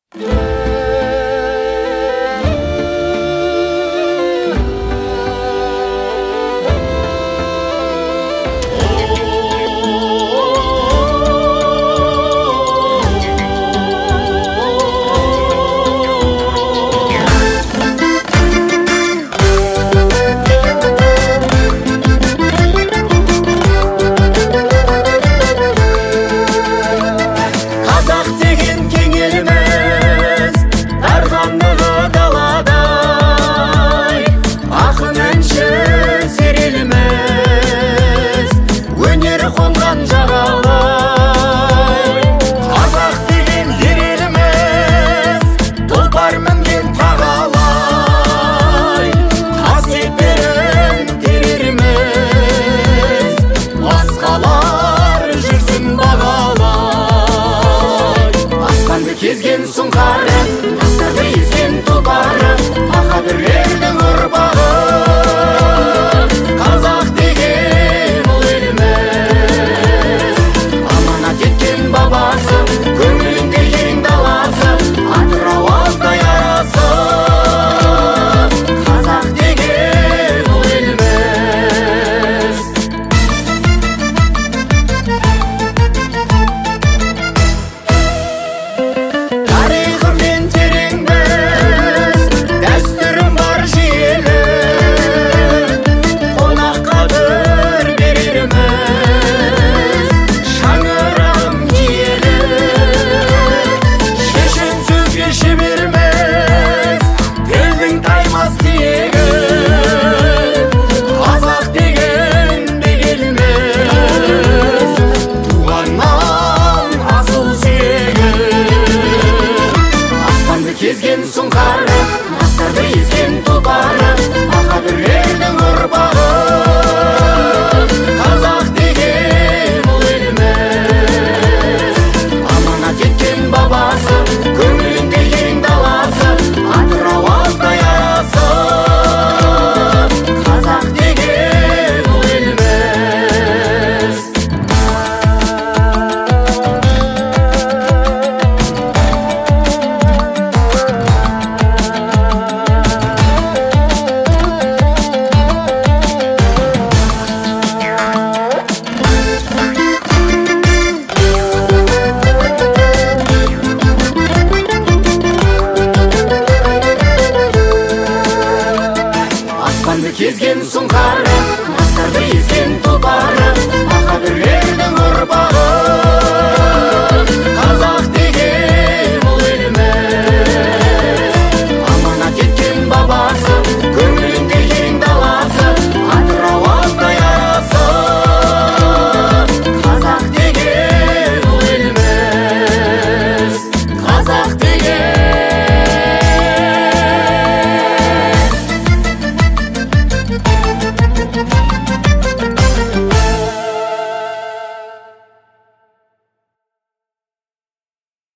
Кезген сұңқары, тастарды езген тұлпары, баһадүрлердің ұрпағы. Қазақ деген ұл еліміз, аманат еткен бабасы, көңілінде кең даласы, атырау алтай арасы. Қазақ деген ұл еліміз. Кезген сұңқары, тастарды езген тұлпары, баһадүрлердің ұрпағы. Қазақ деген ұл еліміз, аманат еткен бабасы, көңілінде кең даласы, атырау алтай арасы. Қазақ деген ұл еліміз. Кезген сұңқары,